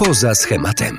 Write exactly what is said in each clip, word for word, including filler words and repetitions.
Poza schematem.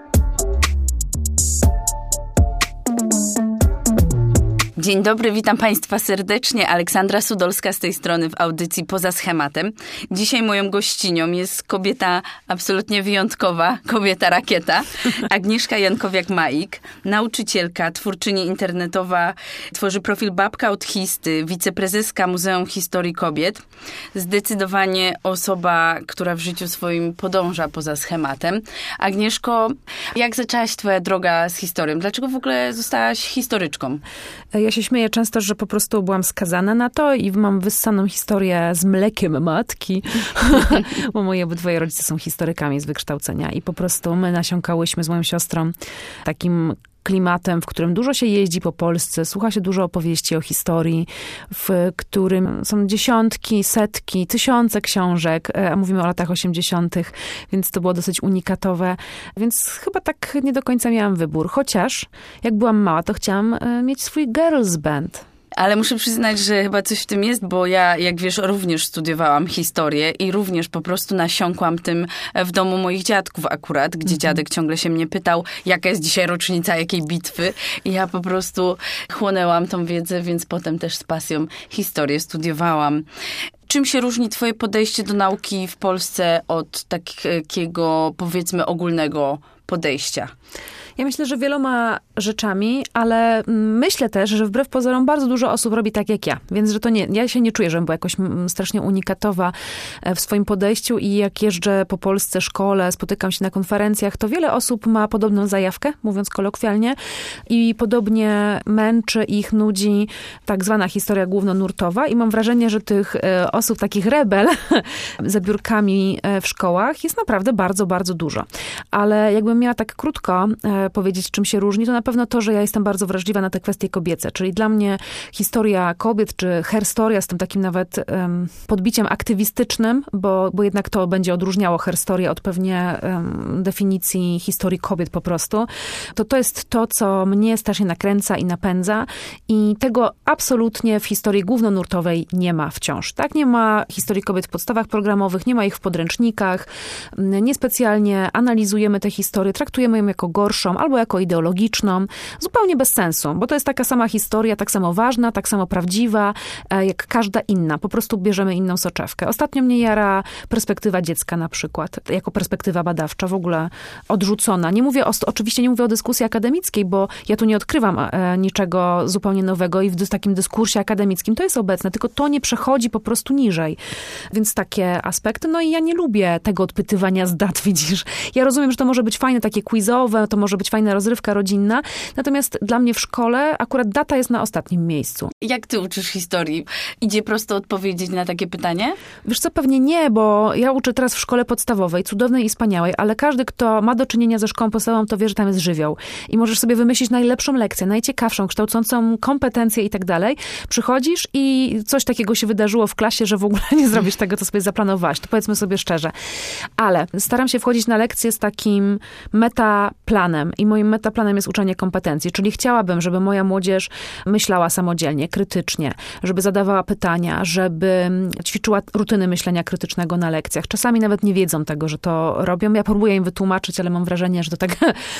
Dzień dobry, witam Państwa serdecznie. Aleksandra Sudolska z tej strony w audycji Poza schematem. Dzisiaj moją gościnią jest kobieta absolutnie wyjątkowa, kobieta rakieta. Agnieszka Jankowiak-Maik, nauczycielka, twórczyni internetowa, tworzy profil Babka od Histy, wiceprezeska Muzeum Historii Kobiet. Zdecydowanie osoba, która w życiu swoim podąża poza schematem. Agnieszko, jak zaczęłaś twoja droga z historią? Dlaczego w ogóle zostałaś historyczką? Ja się śmieję często, że po prostu byłam skazana na to i mam wyssaną historię z mlekiem matki, bo moi obydwoje rodzice są historykami z wykształcenia i po prostu my nasiąkałyśmy z moją siostrą takim klimatem, w którym dużo się jeździ po Polsce, słucha się dużo opowieści o historii, w którym są dziesiątki, setki, tysiące książek, a mówimy o latach osiemdziesiątych, więc to było dosyć unikatowe, więc chyba tak nie do końca miałam wybór. Chociaż jak byłam mała, to chciałam mieć swój girls band. Ale muszę przyznać, że chyba coś w tym jest, bo ja, jak wiesz, również studiowałam historię i również po prostu nasiąkłam tym w domu moich dziadków akurat, gdzie mm-hmm. dziadek ciągle się mnie pytał, jaka jest dzisiaj rocznica jakiej bitwy. I ja po prostu chłonęłam tą wiedzę, więc potem też z pasją historię studiowałam. Czym się różni twoje podejście do nauki w Polsce od takiego, powiedzmy, ogólnego podejścia? Ja myślę, że wieloma rzeczami, ale myślę też, że wbrew pozorom bardzo dużo osób robi tak jak ja. Więc, że to nie, ja się nie czuję, żebym była jakoś strasznie unikatowa w swoim podejściu i jak jeżdżę po Polsce, szkole, spotykam się na konferencjach, to wiele osób ma podobną zajawkę, mówiąc kolokwialnie, i podobnie męczy ich, nudzi tak zwana historia głównonurtowa i mam wrażenie, że tych osób, takich rebel za biurkami w szkołach jest naprawdę bardzo, bardzo dużo. Ale jakbym miała tak krótko powiedzieć, czym się różni, to na pewno to, że ja jestem bardzo wrażliwa na te kwestie kobiece. Czyli dla mnie historia kobiet, czy herstoria z tym takim nawet um, podbiciem aktywistycznym, bo, bo jednak to będzie odróżniało herstorię od pewnie um, definicji historii kobiet po prostu, to to jest to, co mnie strasznie nakręca i napędza i tego absolutnie w historii głównonurtowej nie ma wciąż. Tak? Nie ma historii kobiet w podstawach programowych, nie ma ich w podręcznikach, niespecjalnie analizujemy tę historię, traktujemy ją jako gorszą albo jako ideologiczną, zupełnie bez sensu, bo to jest taka sama historia, tak samo ważna, tak samo prawdziwa, jak każda inna. Po prostu bierzemy inną soczewkę. Ostatnio mnie jara perspektywa dziecka na przykład, jako perspektywa badawcza, w ogóle odrzucona. Nie mówię o, oczywiście nie mówię o dyskusji akademickiej, bo ja tu nie odkrywam e, niczego zupełnie nowego i w dys, takim dyskursie akademickim to jest obecne, tylko to nie przechodzi po prostu niżej. Więc takie aspekty. No i ja nie lubię tego odpytywania z dat, widzisz. Ja rozumiem, że to może być fajne, takie quizowe, to może być fajna rozrywka rodzinna, natomiast dla mnie w szkole akurat data jest na ostatnim miejscu. Jak ty uczysz historii? Idzie prosto odpowiedzieć na takie pytanie? Wiesz co, pewnie nie, bo ja uczę teraz w szkole podstawowej, cudownej i wspaniałej, ale każdy, kto ma do czynienia ze szkołą podstawową, to wie, że tam jest żywioł. I możesz sobie wymyślić najlepszą lekcję, najciekawszą, kształcącą kompetencje i tak dalej. Przychodzisz i coś takiego się wydarzyło w klasie, że w ogóle nie zrobisz tego, co sobie zaplanowałaś. To powiedzmy sobie szczerze. Ale staram się wchodzić na lekcje z takim metaplanem i moim metaplanem jest uczenie kompetencji, czyli chciałabym, żeby moja młodzież myślała samodzielnie, krytycznie, żeby zadawała pytania, żeby ćwiczyła rutyny myślenia krytycznego na lekcjach. Czasami nawet nie wiedzą tego, że to robią. Ja próbuję im wytłumaczyć, ale mam wrażenie, że to tak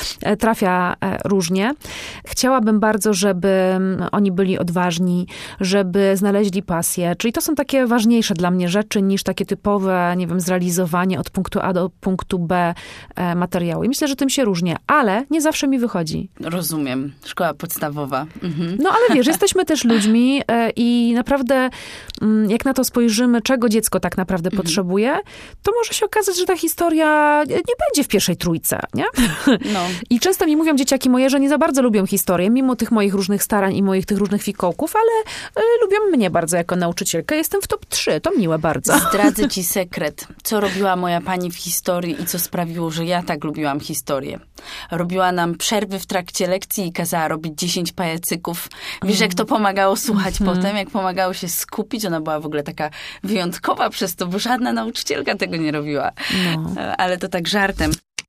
trafia różnie. Chciałabym bardzo, żeby oni byli odważni, żeby znaleźli pasję, czyli to są takie ważniejsze dla mnie rzeczy niż takie typowe, nie wiem, zrealizowanie od punktu A do punktu B materiału. I myślę, że tym się różnię, ale nie zawsze mi wychodzi. Rozumiem. Szkoła podstawowa. Mhm. No ale wiesz, jesteśmy też ludźmi i naprawdę jak na to spojrzymy, czego dziecko tak naprawdę mhm. potrzebuje, to może się okazać, że ta historia nie będzie w pierwszej trójce, nie? No. I często mi mówią dzieciaki moje, że nie za bardzo lubią historię, mimo tych moich różnych starań i moich tych różnych fikołków, ale lubią mnie bardzo jako nauczycielkę. Jestem w top trzy, to miłe bardzo. Zdradzę ci sekret, co robiła moja pani w historii i co sprawiło, że ja tak lubiłam historię. Robiła nam przerwy w trakcie lekcji i kazała robić dziesięć pajacyków. Wiesz, jak to pomagało słuchać mm. potem, jak pomagało się skupić. Ona była w ogóle taka wyjątkowa przez to, bo żadna nauczycielka tego nie robiła. No. Ale to tak żartem.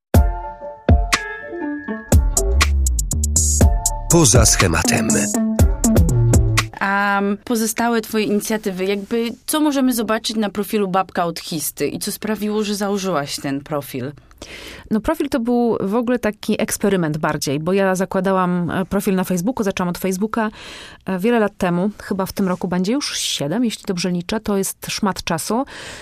Poza schematem. A pozostałe twoje inicjatywy, jakby co możemy zobaczyć na profilu Babka od Histy i co sprawiło, że założyłaś ten profil? No profil to był w ogóle taki eksperyment bardziej, bo ja zakładałam profil na Facebooku, zaczęłam od Facebooka wiele lat temu, chyba w tym roku będzie już siedem, jeśli dobrze liczę, to jest szmat czasu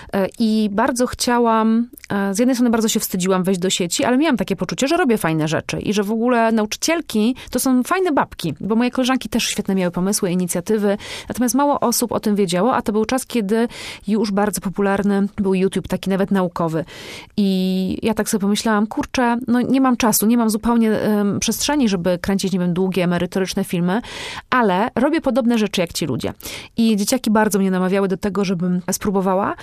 i bardzo chciałam, z jednej strony bardzo się wstydziłam wejść do sieci, ale miałam takie poczucie, że robię fajne rzeczy i że w ogóle nauczycielki to są fajne babki, bo moje koleżanki też świetne miały pomysły, inicjatywy, natomiast mało osób o tym wiedziało, a to był czas, kiedy już bardzo popularny był YouTube, taki nawet naukowy. I ja tak sobie pomyślałam, kurczę, no nie mam czasu, nie mam zupełnie um, przestrzeni, żeby kręcić, nie wiem, długie, merytoryczne filmy, ale robię podobne rzeczy jak ci ludzie. I dzieciaki bardzo mnie namawiały do tego, żebym spróbowała,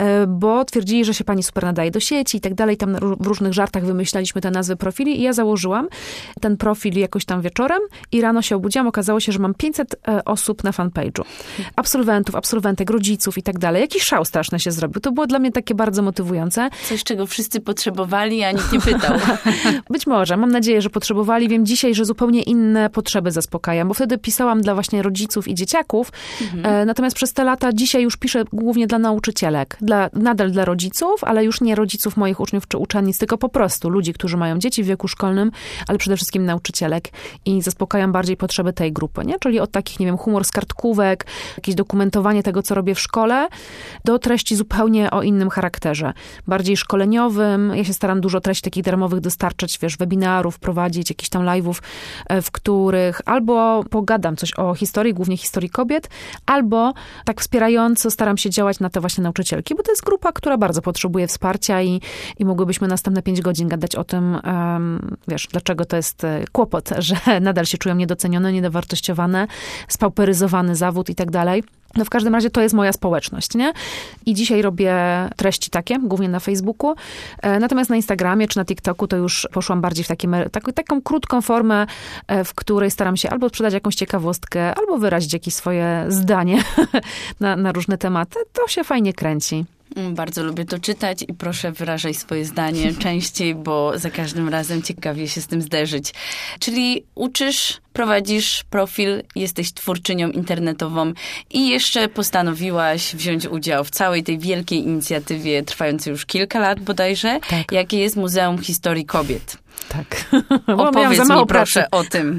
bo twierdzili, że się pani super nadaje do sieci i tak dalej. Tam w różnych żartach wymyślaliśmy te nazwy profili i ja założyłam ten profil jakoś tam wieczorem i rano się obudziłam, okazało się, że mam pięćset osób na fanpage'u. Absolwentów, absolwentek, rodziców i tak dalej. Jakiś szał straszny się zrobił. To było dla mnie takie bardzo motywujące. Coś, czego wszyscy potrzebowali, a nikt nie pytał. Być może. Mam nadzieję, że potrzebowali. Wiem dzisiaj, że zupełnie inne potrzeby zaspokajam, bo wtedy pisałam dla właśnie rodziców i dzieciaków. Mhm. Natomiast przez te lata dzisiaj już piszę głównie dla nauczycielek. Dla, nadal dla rodziców, ale już nie rodziców moich uczniów czy uczennic, tylko po prostu ludzi, którzy mają dzieci w wieku szkolnym, ale przede wszystkim nauczycielek i zaspokajam bardziej potrzeby tej grupy, nie? Czyli od takich, nie wiem, humor z kartkówek, jakieś dokumentowanie tego, co robię w szkole, do treści zupełnie o innym charakterze. Bardziej szkoleniowym. Ja się staram dużo treści takich darmowych dostarczać, wiesz, webinarów, prowadzić, jakichś tam live'ów, w których albo pogadam coś o historii, głównie historii kobiet, albo tak wspierająco staram się działać na te właśnie nauczycielki, bo to jest grupa, która bardzo potrzebuje wsparcia i, i mogłybyśmy następne pięć godzin gadać o tym, um, wiesz, dlaczego to jest kłopot, że nadal się czują niedocenione, niedowartościowane, spauperyzowany zawód i tak dalej. No w każdym razie to jest moja społeczność, nie? I dzisiaj robię treści takie, głównie na Facebooku. Natomiast na Instagramie czy na TikToku to już poszłam bardziej w takie, tak, taką krótką formę, w której staram się albo sprzedać jakąś ciekawostkę, albo wyrazić jakieś swoje zdanie na, na różne tematy. To się fajnie kręci. Bardzo lubię to czytać i proszę wyrażaj swoje zdanie częściej, bo za każdym razem ciekawie się z tym zderzyć. Czyli uczysz, prowadzisz profil, jesteś twórczynią internetową i jeszcze postanowiłaś wziąć udział w całej tej wielkiej inicjatywie trwającej już kilka lat bodajże, tak. Jakie jest Muzeum Historii Kobiet. Tak. Opowiedz za mało mi proszę pracy. O tym.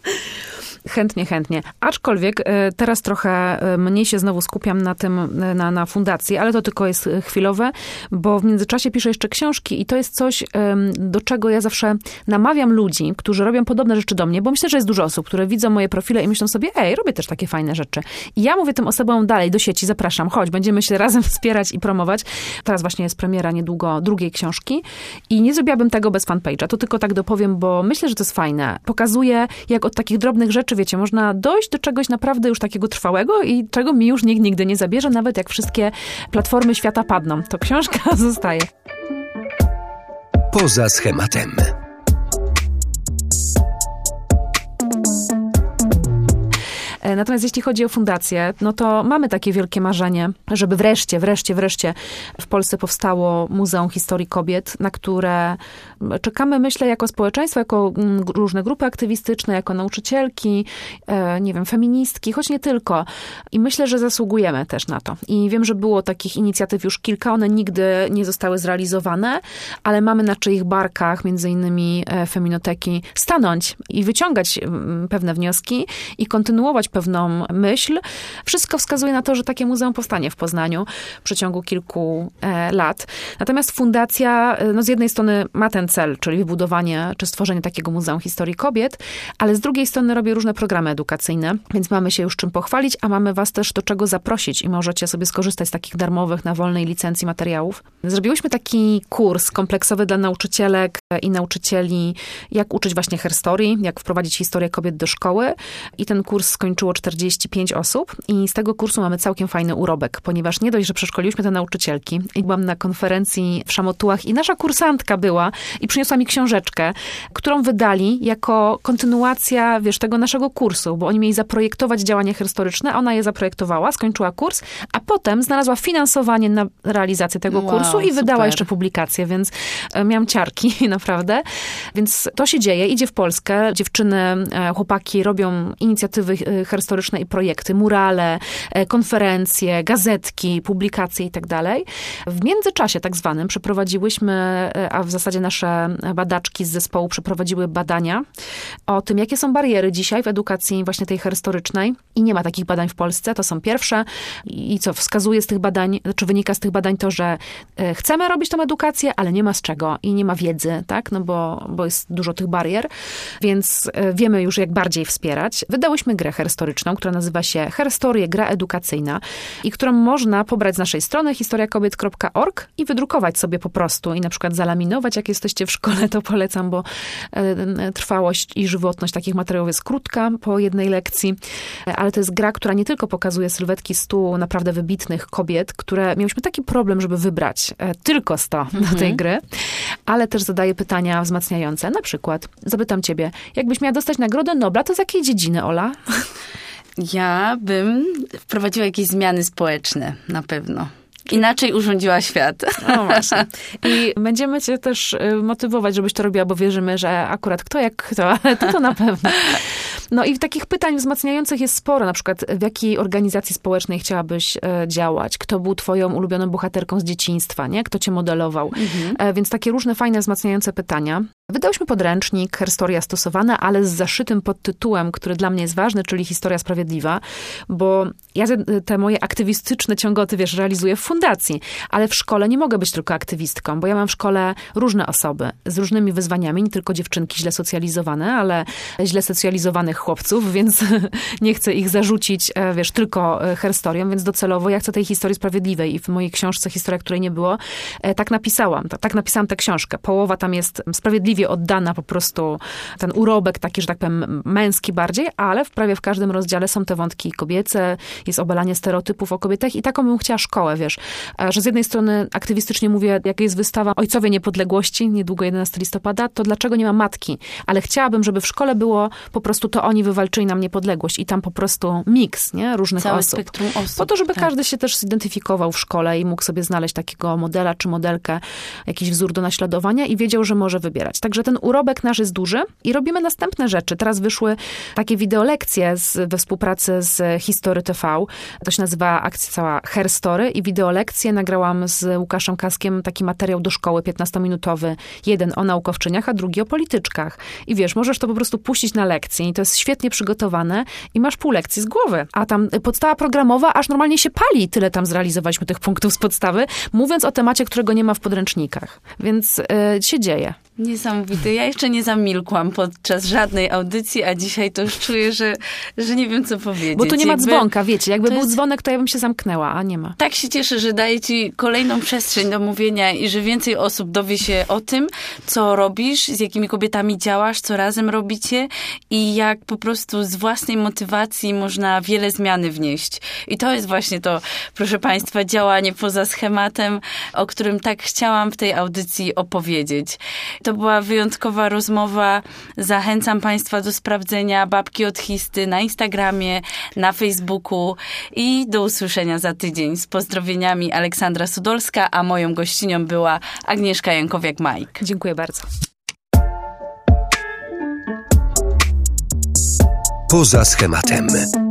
Chętnie, chętnie. Aczkolwiek teraz trochę mniej się znowu skupiam na tym, na, na fundacji, ale to tylko jest chwilowe, bo w międzyczasie piszę jeszcze książki i to jest coś, do czego ja zawsze namawiam ludzi, którzy robią podobne rzeczy do mnie, bo myślę, że jest dużo osób, które widzą moje profile i myślą sobie, ej, robię też takie fajne rzeczy. I ja mówię tym osobom dalej, do sieci, zapraszam, chodź, będziemy się razem wspierać i promować. Teraz właśnie jest premiera niedługo drugiej książki i nie zrobiłabym tego bez fanpage'a. To tylko tak dopowiem, bo myślę, że to jest fajne. Pokazuje, jak od takich drobnych rzeczy, wiecie, można dojść do czegoś naprawdę już takiego trwałego i czego mi już nikt nigdy nie zabierze, nawet jak wszystkie platformy świata padną. To książka zostaje. Poza schematem. Natomiast jeśli chodzi o fundację, no to mamy takie wielkie marzenie, żeby wreszcie, wreszcie, wreszcie w Polsce powstało Muzeum Historii Kobiet, na które czekamy, myślę, jako społeczeństwo, jako różne grupy aktywistyczne, jako nauczycielki, nie wiem, feministki, choć nie tylko. I myślę, że zasługujemy też na to. I wiem, że było takich inicjatyw już kilka, one nigdy nie zostały zrealizowane, ale mamy na czyich barkach, między innymi feminoteki, stanąć i wyciągać pewne wnioski i kontynuować pewną myśl. Wszystko wskazuje na to, że takie muzeum powstanie w Poznaniu w przeciągu kilku e, lat. Natomiast fundacja, no z jednej strony ma ten cel, czyli wybudowanie czy stworzenie takiego Muzeum Historii Kobiet, ale z drugiej strony robi różne programy edukacyjne, więc mamy się już czym pochwalić, a mamy was też do czego zaprosić i możecie sobie skorzystać z takich darmowych, na wolnej licencji materiałów. Zrobiłyśmy taki kurs kompleksowy dla nauczycielek i nauczycieli, jak uczyć właśnie herstorii, jak wprowadzić historię kobiet do szkoły i ten kurs skończyło czterdzieści pięć osób i z tego kursu mamy całkiem fajny urobek, ponieważ nie dość, że przeszkoliłyśmy te nauczycielki i byłam na konferencji w Szamotułach i nasza kursantka była i przyniosła mi książeczkę, którą wydali jako kontynuacja, wiesz, tego naszego kursu, bo oni mieli zaprojektować działania historyczne, a ona je zaprojektowała, skończyła kurs, a potem znalazła finansowanie na realizację tego wow, kursu i wydała super. jeszcze publikację, więc miałam ciarki, naprawdę. Więc to się dzieje, idzie w Polskę, dziewczyny, chłopaki robią inicjatywy historyczne i projekty, murale, konferencje, gazetki, publikacje i tak dalej. W międzyczasie tak zwanym przeprowadziłyśmy, a w zasadzie nasze badaczki z zespołu przeprowadziły badania o tym, jakie są bariery dzisiaj w edukacji właśnie tej historycznej i nie ma takich badań w Polsce, to są pierwsze i co wskazuje z tych badań, czy wynika z tych badań to, że chcemy robić tą edukację, ale nie ma z czego i nie ma wiedzy, tak, no bo, bo jest dużo tych barier, więc wiemy już, jak bardziej wspierać. Wydałyśmy grę historyczną, która nazywa się Herstorie, gra edukacyjna i którą można pobrać z naszej strony historia kobiet kropka org i wydrukować sobie po prostu i na przykład zalaminować, jak jesteście w szkole, to polecam, bo trwałość i żywotność takich materiałów jest krótka po jednej lekcji, ale to jest gra, która nie tylko pokazuje sylwetki stu naprawdę wybitnych kobiet, które miałyśmy taki problem, żeby wybrać tylko sto mhm. do tej gry, ale też zadaje pytania wzmacniające. Na przykład, zapytam ciebie, jakbyś miała dostać Nagrodę Nobla, to z jakiej dziedziny, Ola? Ja bym wprowadziła jakieś zmiany społeczne, na pewno. Inaczej urządziła świat. No właśnie. I będziemy cię też motywować, żebyś to robiła, bo wierzymy, że akurat kto jak kto, ale to to na pewno. No i takich pytań wzmacniających jest sporo. Na przykład, w jakiej organizacji społecznej chciałabyś działać? Kto był twoją ulubioną bohaterką z dzieciństwa, nie? Kto cię modelował? Mhm. Więc takie różne fajne, wzmacniające pytania. Wydałyśmy podręcznik Herstoria stosowana, ale z zaszytym podtytułem, który dla mnie jest ważny, czyli Historia Sprawiedliwa, bo ja te moje aktywistyczne ciągoty, wiesz, realizuję w fundacji, ale w szkole nie mogę być tylko aktywistką, bo ja mam w szkole różne osoby z różnymi wyzwaniami, nie tylko dziewczynki źle socjalizowane, ale źle socjalizowanych chłopców, więc nie chcę ich zarzucić, wiesz, tylko herstorią, więc docelowo ja chcę tej historii sprawiedliwej i w mojej książce Historia, której nie było, tak napisałam, tak napisałam tę książkę. Połowa tam jest sprawiedliwie oddana, po prostu ten urobek taki, że tak powiem, męski bardziej, ale w prawie w każdym rozdziale są te wątki kobiece, jest obalanie stereotypów o kobietach i taką bym chciała szkołę, wiesz, że z jednej strony aktywistycznie mówię, jak jest wystawa Ojcowie Niepodległości, niedługo jedenastego listopada, to dlaczego nie ma matki? Ale chciałabym, żeby w szkole było po prostu to oni wywalczyli nam niepodległość i tam po prostu miks, nie? Różnych Całe osób. spektrum osób. Po to, żeby tak. każdy się też zidentyfikował w szkole i mógł sobie znaleźć takiego modela czy modelkę, jakiś wzór do naśladowania i wiedział, że może wybierać. Także ten urobek nasz jest duży i robimy następne rzeczy. Teraz wyszły takie wideolekcje z, we współpracy z History T V. To się nazywa akcja cała Herstory i wideolekcje nagrałam z Łukaszem Kaskiem taki materiał do szkoły piętnastominutowy. Jeden o naukowczyniach, a drugi o polityczkach. I wiesz, możesz to po prostu puścić na lekcję i to jest świetnie przygotowane i masz pół lekcji z głowy. A tam podstawa programowa aż normalnie się pali. Tyle tam zrealizowaliśmy tych punktów z podstawy, mówiąc o temacie, którego nie ma w podręcznikach. Więc yy, się dzieje. Niesamowite. Ja jeszcze nie zamilkłam podczas żadnej audycji, a dzisiaj to już czuję, że, że nie wiem, co powiedzieć. Bo tu nie ma jakby, dzwonka, wiecie. Jakby był jest... dzwonek, to ja bym się zamknęła, a nie ma. Tak się cieszę, że daje ci kolejną przestrzeń do mówienia i że więcej osób dowie się o tym, co robisz, z jakimi kobietami działasz, co razem robicie i jak po prostu z własnej motywacji można wiele zmiany wnieść. I to jest właśnie to, proszę Państwa, działanie poza schematem, o którym tak chciałam w tej audycji opowiedzieć. To była wyjątkowa rozmowa. Zachęcam Państwa do sprawdzenia Babki od Histy na Instagramie, na Facebooku i do usłyszenia za tydzień. Z pozdrowieniami Aleksandra Sudolska, a moją gościnią była Agnieszka Jankowiak-Majk. Dziękuję bardzo. Poza schematem.